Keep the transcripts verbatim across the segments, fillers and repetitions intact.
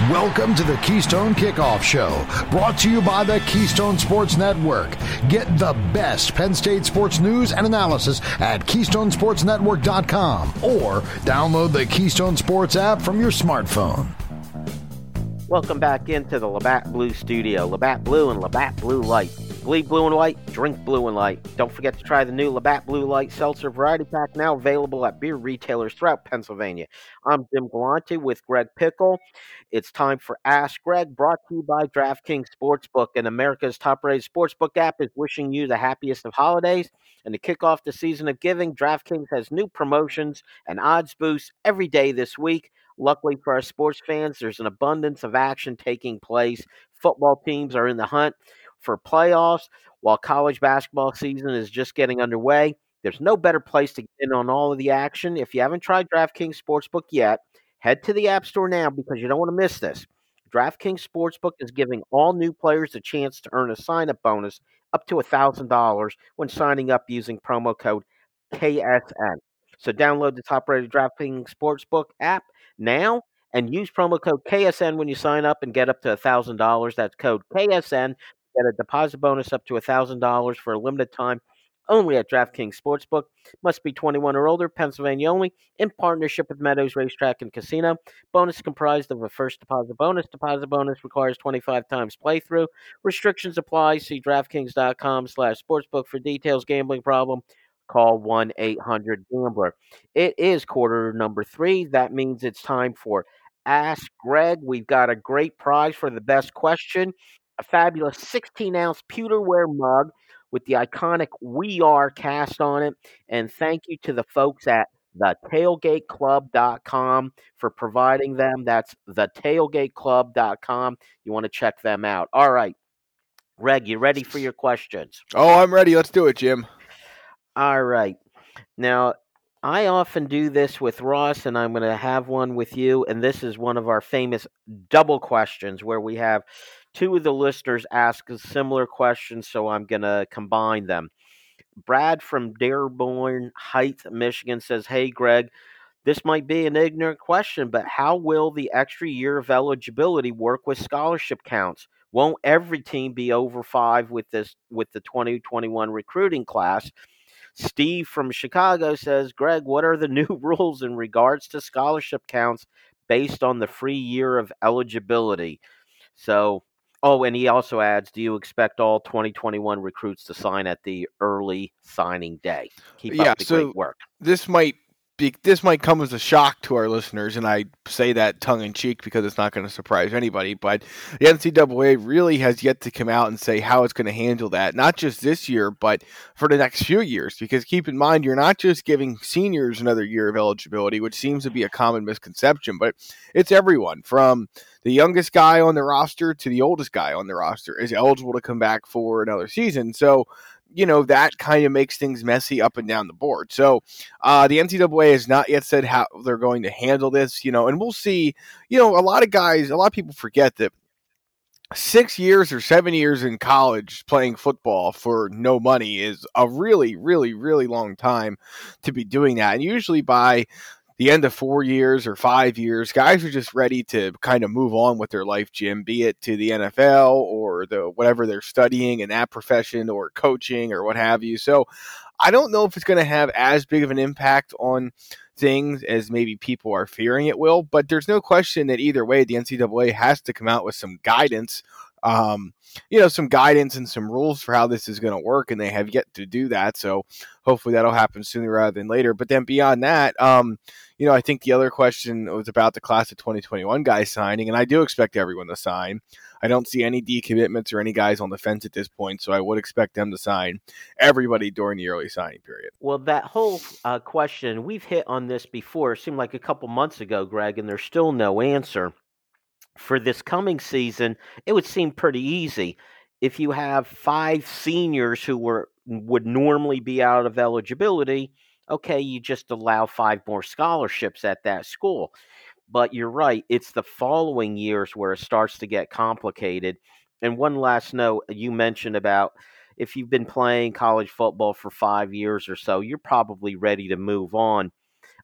Welcome to the Keystone Kickoff Show, brought to you by the Keystone Sports Network. Get the best Penn State sports news and analysis at keystone sports network dot com or download the Keystone Sports app from your smartphone. Welcome back into the Labatt Blue Studio. Labatt Blue and Labatt Blue Light. Bleed blue and white, drink blue and light. Don't forget to try the new Labatt Blue Light Seltzer Variety Pack, now available at beer retailers throughout Pennsylvania. I'm Jim Galante with Greg Pickle. It's time for Ask Greg, brought to you by DraftKings Sportsbook. And America's top-rated sportsbook app is wishing you the happiest of holidays. And to kick off the season of giving, DraftKings has new promotions and odds boosts every day this week. Luckily for our sports fans, there's an abundance of action taking place. Football teams are in the hunt for playoffs, while college basketball season is just getting underway. There's no better place to get in on all of the action. If you haven't tried DraftKings Sportsbook yet, head to the App Store now because you don't want to miss this. DraftKings Sportsbook is giving all new players a chance to earn a sign-up bonus up to one thousand dollars when signing up using promo code K S N. So download the top-rated DraftKings Sportsbook app now and use promo code K S N when you sign up and get up to one thousand dollars. That's code K S N. Get a deposit bonus up to one thousand dollars for a limited time only at DraftKings Sportsbook. Must be twenty-one or older, Pennsylvania only, in partnership with Meadows Racetrack and Casino. Bonus comprised of a first deposit bonus. Deposit bonus requires twenty-five times playthrough. Restrictions apply. See DraftKings.com slash sportsbook for details. Gambling problem? Call one eight hundred gambler. It is quarter number three. That means it's time for Ask Greg. We've got a great prize for the best question. A fabulous sixteen-ounce pewterware mug with the iconic We Are cast on it. And thank you to the folks at the tailgate club dot com for providing them. That's the tailgate club dot com. You want to check them out. All right. Greg, you ready for your questions? Oh, I'm ready. Let's do it, Jim. All right. Now, I often do this with Ross, and I'm going to have one with you. And this is one of our famous double questions where we have two of the listeners ask a similar question, so I'm going to combine them. Brad from Dearborn Heights, Michigan says, "Hey, Greg, this might be an ignorant question, but how will the extra year of eligibility work with scholarship counts? Won't every team be over five with this with the twenty twenty-one recruiting class?" Steve from Chicago says, "Greg, what are the new rules in regards to scholarship counts based on the free year of eligibility?" So, oh, and he also adds, "Do you expect all twenty twenty-one recruits to sign at the early signing day?" Keep yeah, up the so great work. This might be this might come as a shock to our listeners, and I say that tongue in cheek because it's not going to surprise anybody. But the N C double A really has yet to come out and say how it's going to handle that, not just this year, but for the next few years. Because keep in mind, you're not just giving seniors another year of eligibility, which seems to be a common misconception, but it's everyone from the youngest guy on the roster to the oldest guy on the roster is eligible to come back for another season. So, you know, that kind of makes things messy up and down the board. So uh, the N C double A has not yet said how they're going to handle this, you know, and we'll see. You know, a lot of guys, a lot of people forget that six years or seven years in college playing football for no money is a really, really, really long time to be doing that. And usually by the end of four years or five years, guys are just ready to kind of move on with their life, Jim, be it to the N F L or the whatever they're studying in that profession or coaching or what have you. So I don't know if it's going to have as big of an impact on things as maybe people are fearing it will, but there's no question that either way, the N C double A has to come out with some guidance, um, you know, some guidance and some rules for how this is going to work, and they have yet to do that. So hopefully that'll happen sooner rather than later. But then beyond that, um, you know, I think the other question was about the class of twenty twenty-one guys signing, and I do expect everyone to sign. I don't see any decommitments or any guys on the fence at this point, so I would expect them to sign everybody during the early signing period. Well, that whole uh, question, we've hit on this before. It seemed like a couple months ago, Greg, and there's still no answer. For this coming season, it would seem pretty easy. If you have five seniors who were would normally be out of eligibility, okay, you just allow five more scholarships at that school. But you're right, it's the following years where it starts to get complicated. And one last note, you mentioned about if you've been playing college football for five years or so, you're probably ready to move on.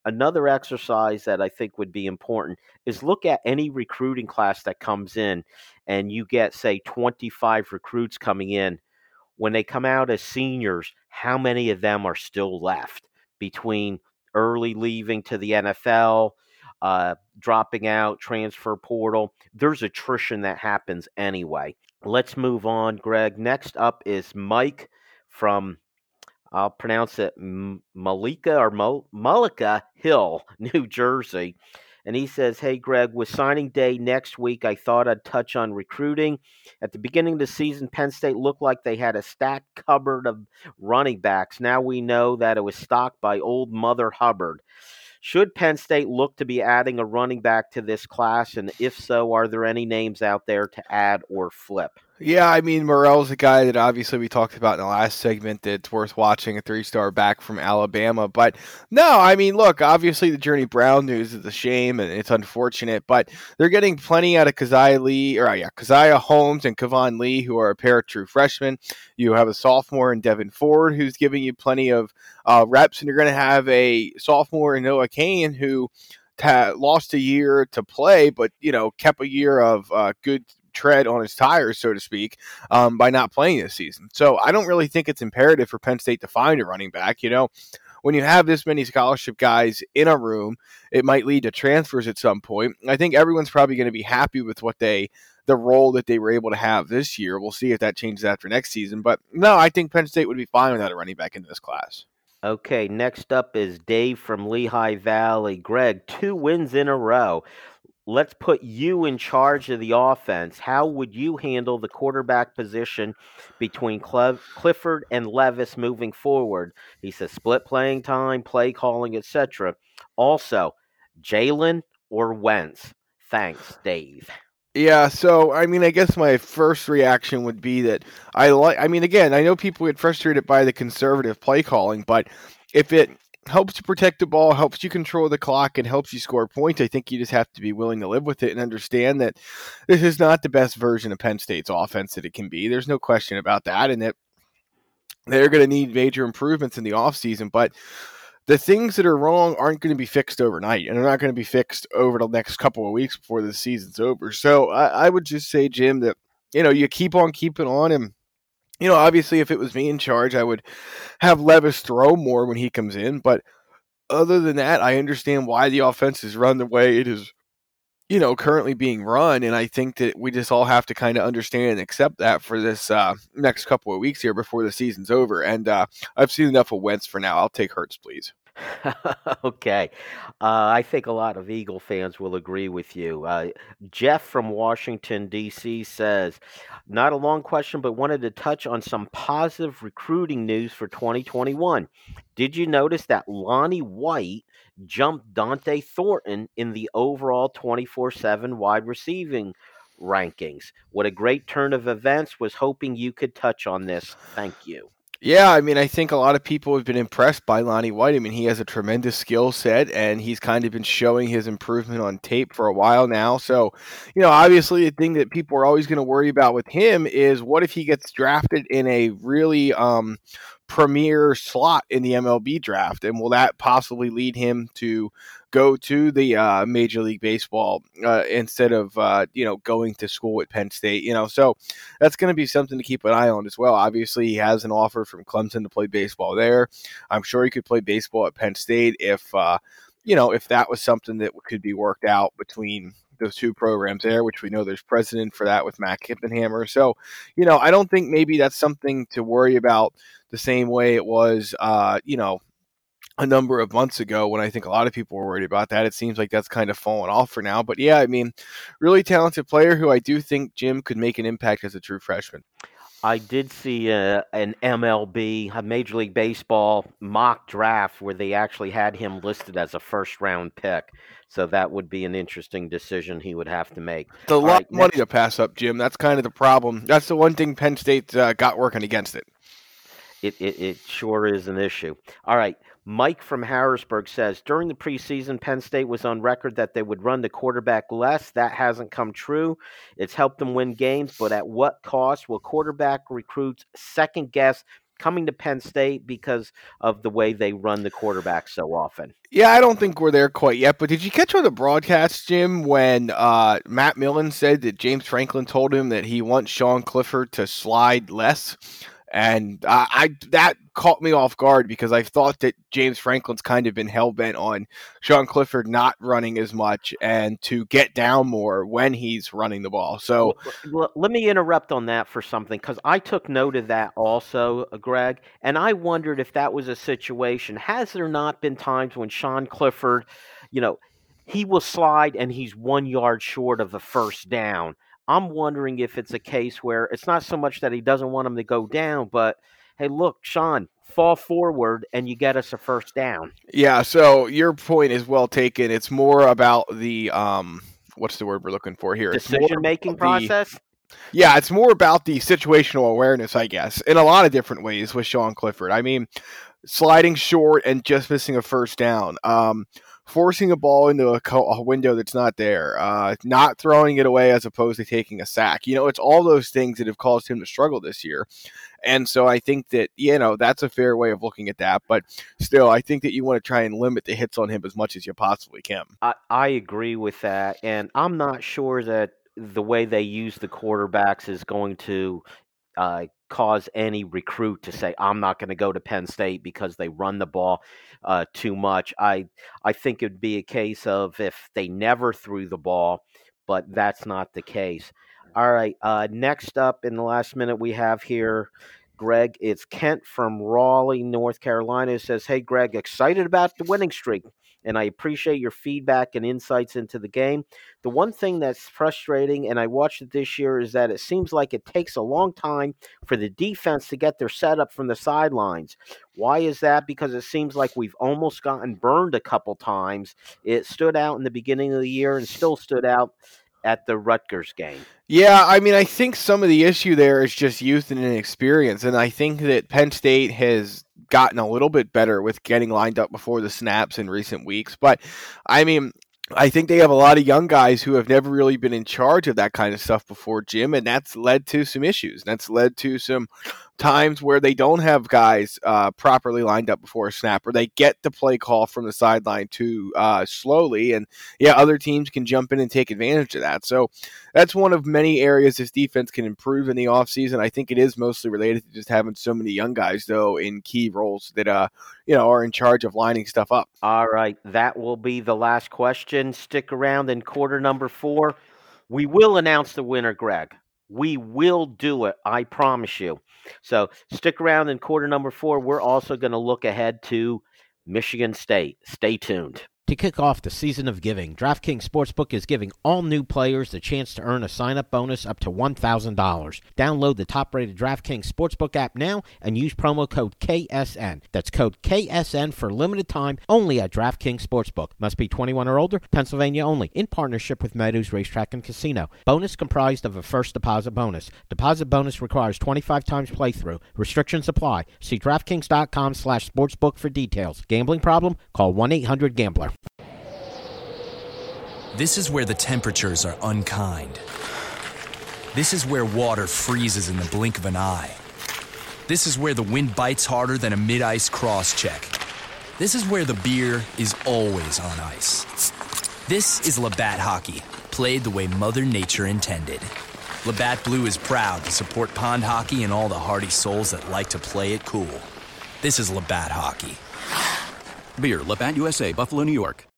Another exercise that I think would be important is look at any recruiting class that comes in and you get, say, twenty-five recruits coming in. When they come out as seniors, how many of them are still left between early leaving to the N F L, uh, dropping out, transfer portal? There's attrition that happens anyway. Let's move on, Greg. Next up is Mike from, I'll pronounce it M- Malika or Mo- Mullica Hill, New Jersey. And he says, "Hey, Greg, with signing day next week, I thought I'd touch on recruiting. At the beginning of the season, Penn State looked like they had a stacked cupboard of running backs. Now we know that it was stocked by old Mother Hubbard. Should Penn State look to be adding a running back to this class? And if so, are there any names out there to add or flip?" Yeah, I mean, Morrell's a guy that obviously we talked about in the last segment that's worth watching, a three-star back from Alabama. But no, I mean, look, obviously the Journey Brown news is a shame and it's unfortunate, but they're getting plenty out of Keziah Lee, or yeah, Keziah Holmes and Kevon Lee, who are a pair of true freshmen. You have a sophomore in Devin Ford, who's giving you plenty of uh, reps, and you're going to have a sophomore in Noah Kane, who ta- lost a year to play, but, you know, kept a year of uh, good tread on his tires, so to speak, um, by not playing this season. So I don't really think it's imperative for Penn State to find a running back. You know, when you have this many scholarship guys in a room, it might lead to transfers at some point. I think everyone's probably going to be happy with what they, the role that they were able to have this year. We'll see if that changes after next season. But no, I think Penn State would be fine without a running back in this class. Okay, next up is Dave from Lehigh Valley. Greg, two wins in a row. Let's put you in charge of the offense. How would you handle the quarterback position between Clev- Clifford and Levis moving forward? He says split playing time, play calling, et cetera. Also, Jalen or Wentz? Thanks, Dave. Yeah, so I mean, I guess my first reaction would be that I like. I mean, again, I know people get frustrated by the conservative play calling, but if it helps you protect the ball, helps you control the clock, and helps you score points, I think you just have to be willing to live with it and understand that this is not the best version of Penn State's offense that it can be. There's no question about that, and that they're going to need major improvements in the offseason, but the things that are wrong aren't going to be fixed overnight, and they're not going to be fixed over the next couple of weeks before the season's over. So I, I would just say, Jim, that, you know, you keep on keeping on, and you know, obviously, if it was me in charge, I would have Levis throw more when he comes in. But other than that, I understand why the offense is run the way it is, you know, currently being run. And I think that we just all have to kind of understand and accept that for this uh, next couple of weeks here before the season's over. And uh, I've seen enough of Wentz for now. I'll take Hurts, please. Okay. Uh, I think a lot of Eagle fans will agree with you. Uh, Jeff from Washington, D C says, not a long question, but wanted to touch on some positive recruiting news for twenty twenty-one. Did you notice that Lonnie White jumped Dante Thornton in the overall twenty-four seven wide receiving rankings? What a great turn of events. Was hoping you could touch on this. Thank you. Yeah, I mean, I think a lot of people have been impressed by Lonnie White. I mean, he has a tremendous skill set, and he's kind of been showing his improvement on tape for a while now. So, you know, obviously, the thing that people are always going to worry about with him is what if he gets drafted in a really um, premier slot in the M L B draft, and will that possibly lead him to go to the uh, Major League Baseball uh, instead of uh, you know going to school at Penn State? You know, so that's going to be something to keep an eye on as well. Obviously, he has an offer from Clemson to play baseball there. I'm sure he could play baseball at Penn State if uh, you know if that was something that could be worked out between those two programs there, which we know there's precedent for that with Matt Kippenhammer. So, you know, I don't think maybe that's something to worry about the same way it was, uh, you know, a number of months ago when I think a lot of people were worried about that. It seems like that's kind of fallen off for now. But yeah, I mean, really talented player who I do think Jim could make an impact as a true freshman. I did see a, an M L B, a Major League Baseball mock draft where they actually had him listed as a first round pick. So that would be an interesting decision he would have to make. It's a All lot right, of money next- to pass up, Jim. That's kind of the problem. That's the one thing Penn State uh, got working against it. It, it it sure is an issue. All right. Mike from Harrisburg says, during the preseason, Penn State was on record that they would run the quarterback less. That hasn't come true. It's helped them win games, but at what cost? Will quarterback recruits second guess coming to Penn State because of the way they run the quarterback so often. Yeah, I don't think we're there quite yet, but did you catch on the broadcast, Jim, when uh, Matt Millen said that James Franklin told him that he wants Sean Clifford to slide less? And uh, I that caught me off guard because I thought that James Franklin's kind of been hell-bent on Sean Clifford not running as much and to get down more when he's running the ball. So well, let me interrupt on that for something, because I took note of that also, Greg, and I wondered if that was a situation. Has there not been times when Sean Clifford, you know, he will slide and he's one yard short of the first down? I'm wondering if it's a case where it's not so much that he doesn't want him to go down, but, hey, look, Sean, fall forward and you get us a first down. Yeah, so your point is well taken. It's more about the, um, what's the word we're looking for here? Decision-making process? The, yeah, it's more about the situational awareness, I guess, in a lot of different ways with Sean Clifford. I mean, sliding short and just missing a first down. Um Forcing a ball into a, co- a window that's not there, uh, not throwing it away as opposed to taking a sack. You know, it's all those things that have caused him to struggle this year. And so I think that, you know, that's a fair way of looking at that. But still, I think that you want to try and limit the hits on him as much as you possibly can. I, I agree with that. And I'm not sure that the way they use the quarterbacks is going to uh, cause any recruit to say, I'm not going to go to Penn State because they run the ball uh, too much. I I think it would be a case of if they never threw the ball, but that's not the case. All right, uh, next up in the last minute we have here, Greg, it's Kent from Raleigh, North Carolina. It says, hey, Greg, excited about the winning streak, and I appreciate your feedback and insights into the game. The one thing that's frustrating, and I watched it this year, is that it seems like it takes a long time for the defense to get their setup from the sidelines. Why is that? Because it seems like we've almost gotten burned a couple times. It stood out in the beginning of the year and still stood out at the Rutgers game. Yeah, I mean, I think some of the issue there is just youth and inexperience, and I think that Penn State has gotten a little bit better with getting lined up before the snaps in recent weeks. But, I mean, I think they have a lot of young guys who have never really been in charge of that kind of stuff before, Jim, and that's led to some issues. That's led to some times where they don't have guys uh, properly lined up before a snap, or they get the play call from the sideline too uh, slowly, and yeah, other teams can jump in and take advantage of that. So that's one of many areas this defense can improve in the offseason. I think it is mostly related to just having so many young guys, though, in key roles that uh, you know, are in charge of lining stuff up. All right, that will be the last question. Stick around in quarter number four. We will announce the winner, Greg. We will do it, I promise you. So stick around in quarter number four. We're also going to look ahead to Michigan State. Stay tuned. To kick off the season of giving, DraftKings Sportsbook is giving all new players the chance to earn a sign-up bonus up to one thousand dollars. Download the top-rated DraftKings Sportsbook app now and use promo code K S N. That's code K S N for limited time only at DraftKings Sportsbook. Must be twenty-one or older, Pennsylvania only, in partnership with Meadows Racetrack and Casino. Bonus comprised of a first deposit bonus. Deposit bonus requires twenty-five times playthrough. Restrictions apply. See DraftKings.com slash sportsbook for details. Gambling problem? Call one eight hundred gambler. This is where the temperatures are unkind. This is where water freezes in the blink of an eye. This is where the wind bites harder than a mid-ice cross-check. This is where the beer is always on ice. This is Labatt Hockey, played the way Mother Nature intended. Labatt Blue is proud to support pond hockey and all the hardy souls that like to play it cool. This is Labatt Hockey. Beer, Labatt U S A, Buffalo, New York.